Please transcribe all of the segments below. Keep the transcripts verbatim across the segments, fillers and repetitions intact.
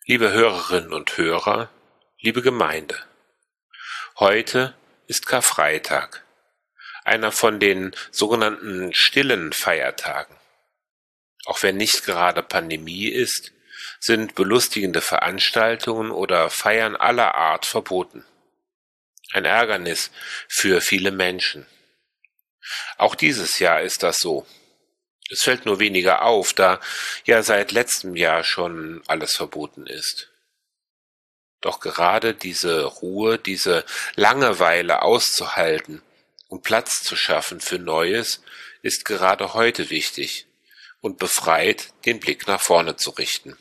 Liebe Hörerinnen und Hörer, liebe Gemeinde, heute ist Karfreitag, einer von den sogenannten stillen Feiertagen. Auch wenn nicht gerade Pandemie ist, sind belustigende Veranstaltungen oder Feiern aller Art verboten. Ein Ärgernis für viele Menschen. Auch dieses Jahr ist das so. Es fällt nur weniger auf, da ja seit letztem Jahr schon alles verboten ist. Doch gerade diese Ruhe, diese Langeweile auszuhalten und Platz zu schaffen für Neues, ist gerade heute wichtig und befreit, den Blick nach vorne zu richten.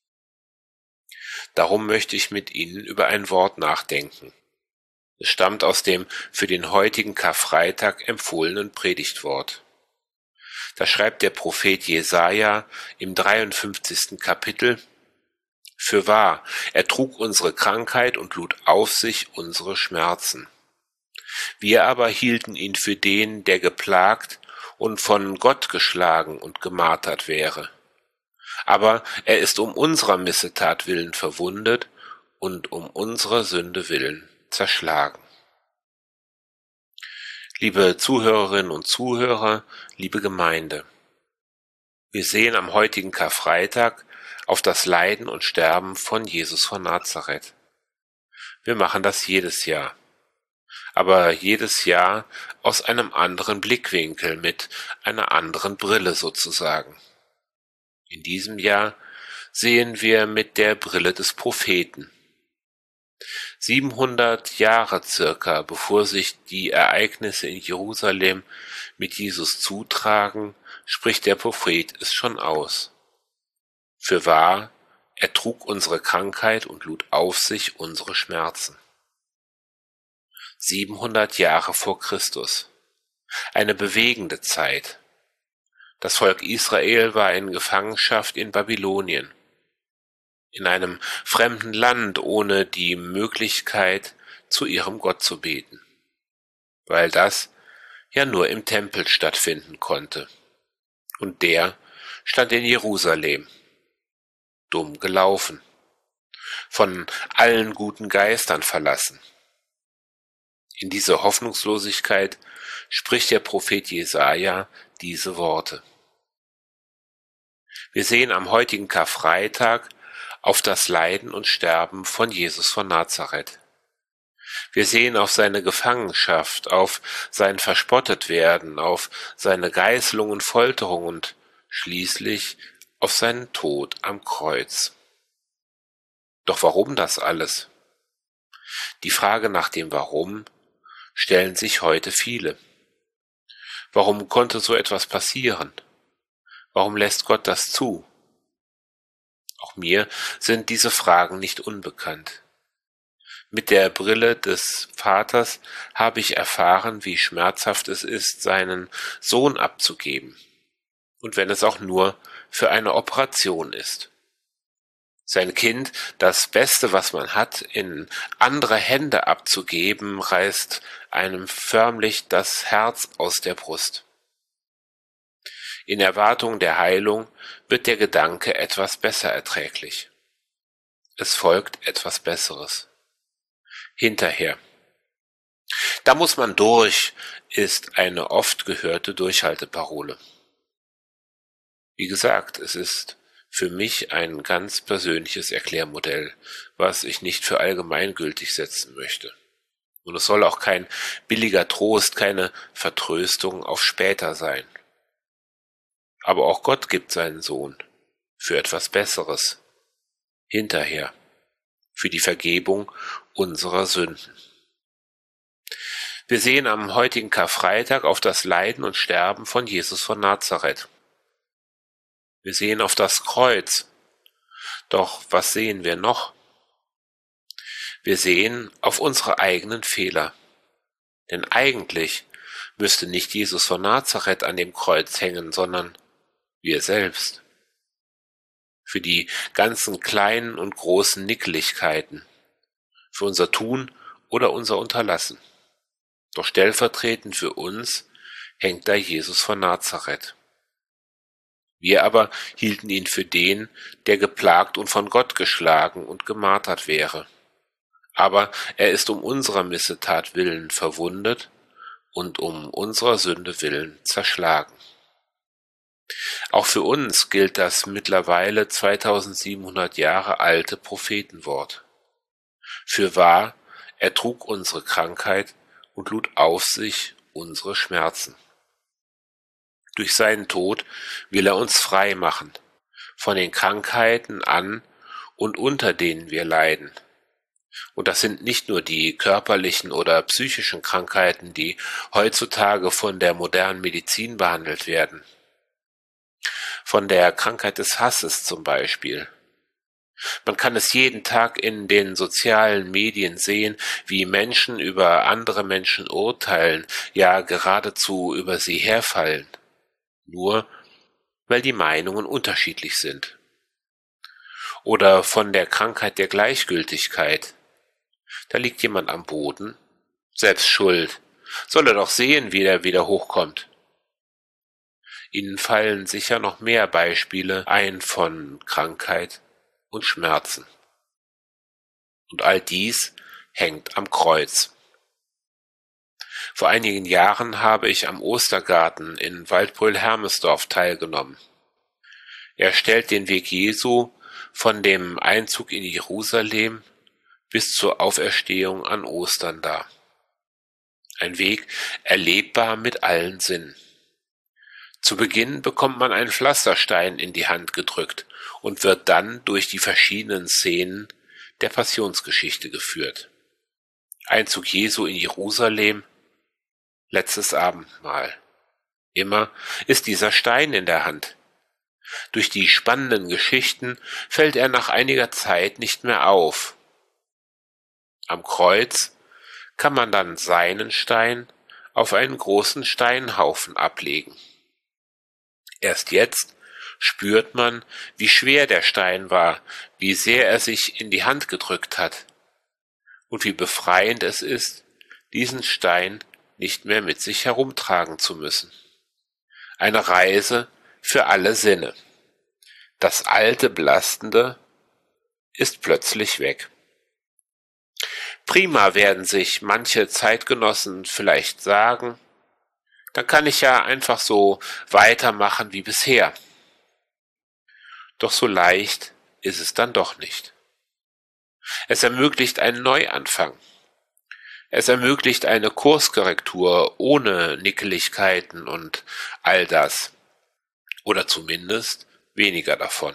Darum möchte ich mit Ihnen über ein Wort nachdenken. Es stammt aus dem für den heutigen Karfreitag empfohlenen Predigtwort. Da schreibt der Prophet Jesaja im dreiundfünfzigsten Kapitel: Fürwahr, er trug unsere Krankheit und lud auf sich unsere Schmerzen. Wir aber hielten ihn für den, der geplagt und von Gott geschlagen und gemartert wäre. Aber er ist um unserer Missetat willen verwundet und um unserer Sünde willen zerschlagen. Liebe Zuhörerinnen und Zuhörer, liebe Gemeinde, wir sehen am heutigen Karfreitag auf das Leiden und Sterben von Jesus von Nazareth. Wir machen das jedes Jahr, aber jedes Jahr aus einem anderen Blickwinkel, mit einer anderen Brille sozusagen. In diesem Jahr sehen wir mit der Brille des Propheten. Siebenhundert Jahre circa, bevor sich die Ereignisse in Jerusalem mit Jesus zutragen, spricht der Prophet es schon aus. Fürwahr, er trug unsere Krankheit und lud auf sich unsere Schmerzen. Siebenhundert Jahre vor Christus. Eine bewegende Zeit. Das Volk Israel war in Gefangenschaft in Babylonien. In einem fremden Land ohne die Möglichkeit, zu ihrem Gott zu beten, weil das ja nur im Tempel stattfinden konnte. Und der stand in Jerusalem, dumm gelaufen, von allen guten Geistern verlassen. In diese Hoffnungslosigkeit spricht der Prophet Jesaja diese Worte. Wir sehen am heutigen Karfreitag auf das Leiden und Sterben von Jesus von Nazareth. Wir sehen auf seine Gefangenschaft, auf sein Verspottetwerden, auf seine Geißelung und Folterung und schließlich auf seinen Tod am Kreuz. Doch warum das alles? Die Frage nach dem Warum stellen sich heute viele. Warum konnte so etwas passieren? Warum lässt Gott das zu? Auch mir sind diese Fragen nicht unbekannt. Mit der Brille des Vaters habe ich erfahren, wie schmerzhaft es ist, seinen Sohn abzugeben. Und wenn es auch nur für eine Operation ist. Sein Kind, das Beste, was man hat, in andere Hände abzugeben, reißt einem förmlich das Herz aus der Brust. In Erwartung der Heilung wird der Gedanke etwas besser erträglich. Es folgt etwas Besseres. Hinterher. Da muss man durch, ist eine oft gehörte Durchhalteparole. Wie gesagt, es ist für mich ein ganz persönliches Erklärmodell, was ich nicht für allgemeingültig setzen möchte. Und es soll auch kein billiger Trost, keine Vertröstung auf später sein. Aber auch Gott gibt seinen Sohn für etwas Besseres, hinterher, für die Vergebung unserer Sünden. Wir sehen am heutigen Karfreitag auf das Leiden und Sterben von Jesus von Nazareth. Wir sehen auf das Kreuz. Doch was sehen wir noch? Wir sehen auf unsere eigenen Fehler. Denn eigentlich müsste nicht Jesus von Nazareth an dem Kreuz hängen, sondern wir selbst. Für die ganzen kleinen und großen Nickeligkeiten, für unser Tun oder unser Unterlassen. Doch stellvertretend für uns hängt da Jesus von Nazareth. Wir aber hielten ihn für den, der geplagt und von Gott geschlagen und gemartert wäre. Aber er ist um unserer Missetat willen verwundet und um unserer Sünde willen zerschlagen. Auch für uns gilt das mittlerweile zweitausendsiebenhundert Jahre alte Prophetenwort. Fürwahr, er trug unsere Krankheit und lud auf sich unsere Schmerzen. Durch seinen Tod will er uns frei machen von den Krankheiten an und unter denen wir leiden. Und das sind nicht nur die körperlichen oder psychischen Krankheiten, die heutzutage von der modernen Medizin behandelt werden. Von der Krankheit des Hasses zum Beispiel. Man kann es jeden Tag in den sozialen Medien sehen, wie Menschen über andere Menschen urteilen, ja geradezu über sie herfallen. Nur weil die Meinungen unterschiedlich sind. Oder von der Krankheit der Gleichgültigkeit. Da liegt jemand am Boden, selbst schuld, soll er doch sehen, wie er wieder hochkommt. Ihnen fallen sicher noch mehr Beispiele ein von Krankheit und Schmerzen. Und all dies hängt am Kreuz. Vor einigen Jahren habe ich am Ostergarten in Waldbröl-Hermesdorf teilgenommen. Er stellt den Weg Jesu von dem Einzug in Jerusalem bis zur Auferstehung an Ostern dar. Ein Weg erlebbar mit allen Sinnen. Zu Beginn bekommt man einen Pflasterstein in die Hand gedrückt und wird dann durch die verschiedenen Szenen der Passionsgeschichte geführt. Einzug Jesu in Jerusalem, letztes Abendmahl. Immer ist dieser Stein in der Hand. Durch die spannenden Geschichten fällt er nach einiger Zeit nicht mehr auf. Am Kreuz kann man dann seinen Stein auf einen großen Steinhaufen ablegen. Erst jetzt spürt man, wie schwer der Stein war, wie sehr er sich in die Hand gedrückt hat und wie befreiend es ist, diesen Stein nicht mehr mit sich herumtragen zu müssen. Eine Reise für alle Sinne. Das alte Belastende ist plötzlich weg. Prima, werden sich manche Zeitgenossen vielleicht sagen, dann kann ich ja einfach so weitermachen wie bisher. Doch so leicht ist es dann doch nicht. Es ermöglicht einen Neuanfang. Es ermöglicht eine Kurskorrektur ohne Nickeligkeiten und all das. Oder zumindest weniger davon.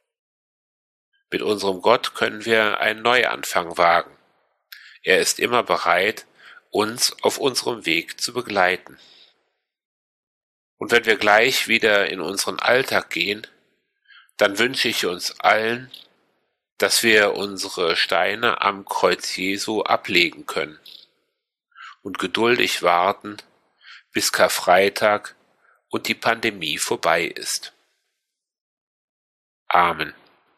Mit unserem Gott können wir einen Neuanfang wagen. Er ist immer bereit, uns auf unserem Weg zu begleiten. Und wenn wir gleich wieder in unseren Alltag gehen, dann wünsche ich uns allen, dass wir unsere Steine am Kreuz Jesu ablegen können und geduldig warten, bis Karfreitag und die Pandemie vorbei ist. Amen.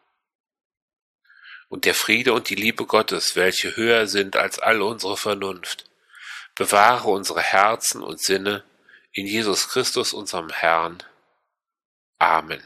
Und der Friede und die Liebe Gottes, welche höher sind als all unsere Vernunft, bewahre unsere Herzen und Sinne in Jesus Christus, unserem Herrn. Amen.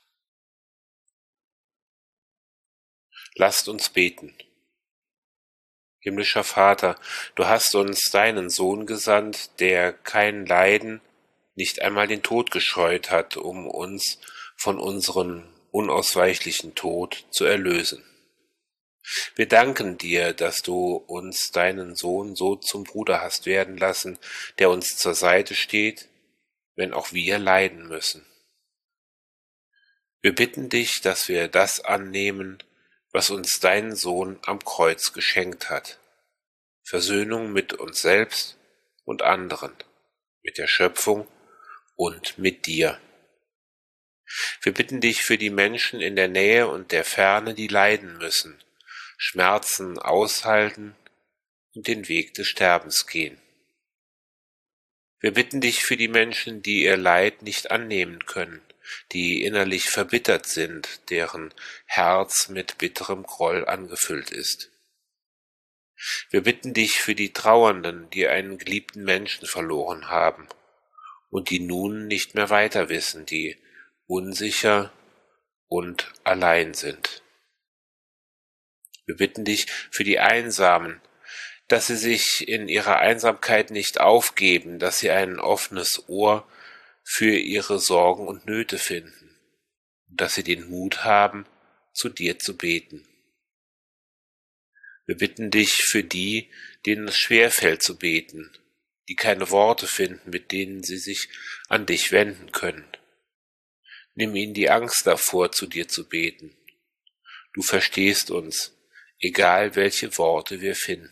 Lasst uns beten. Himmlischer Vater, du hast uns deinen Sohn gesandt, der kein Leiden, nicht einmal den Tod gescheut hat, um uns von unserem unausweichlichen Tod zu erlösen. Wir danken dir, dass du uns deinen Sohn so zum Bruder hast werden lassen, der uns zur Seite steht, wenn auch wir leiden müssen. Wir bitten dich, dass wir das annehmen, was uns dein Sohn am Kreuz geschenkt hat. Versöhnung mit uns selbst und anderen, mit der Schöpfung und mit dir. Wir bitten dich für die Menschen in der Nähe und der Ferne, die leiden müssen, Schmerzen aushalten und den Weg des Sterbens gehen. Wir bitten dich für die Menschen, die ihr Leid nicht annehmen können, die innerlich verbittert sind, deren Herz mit bitterem Groll angefüllt ist. Wir bitten dich für die Trauernden, die einen geliebten Menschen verloren haben und die nun nicht mehr weiter wissen, die unsicher und allein sind. Wir bitten dich für die Einsamen, dass sie sich in ihrer Einsamkeit nicht aufgeben, dass sie ein offenes Ohr für ihre Sorgen und Nöte finden und dass sie den Mut haben, zu dir zu beten. Wir bitten dich für die, denen es schwerfällt zu beten, die keine Worte finden, mit denen sie sich an dich wenden können. Nimm ihnen die Angst davor, zu dir zu beten. Du verstehst uns, egal welche Worte wir finden.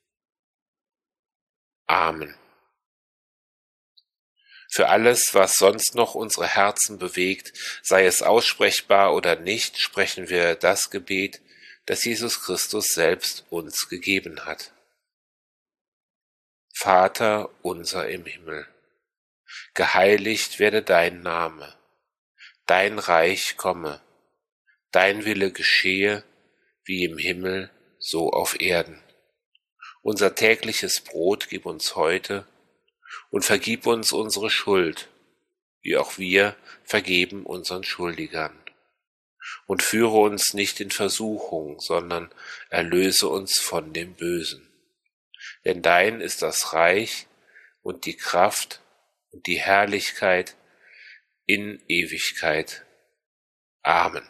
Amen. Für alles, was sonst noch unsere Herzen bewegt, sei es aussprechbar oder nicht, sprechen wir das Gebet, das Jesus Christus selbst uns gegeben hat. Vater unser im Himmel, geheiligt werde dein Name, dein Reich komme, dein Wille geschehe, wie im Himmel, so auf Erden. Unser tägliches Brot gib uns heute und vergib uns unsere Schuld, wie auch wir vergeben unseren Schuldigern. Und führe uns nicht in Versuchung, sondern erlöse uns von dem Bösen. Denn dein ist das Reich und die Kraft und die Herrlichkeit in Ewigkeit. Amen.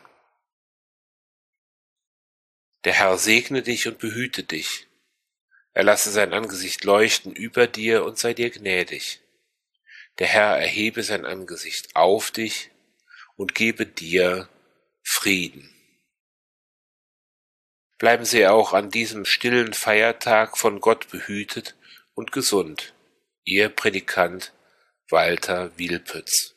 Der Herr segne dich und behüte dich. Er lasse sein Angesicht leuchten über dir und sei dir gnädig. Der Herr erhebe sein Angesicht auf dich und gebe dir Frieden. Bleiben Sie auch an diesem stillen Feiertag von Gott behütet und gesund. Ihr Predikant Walter Wielpütz.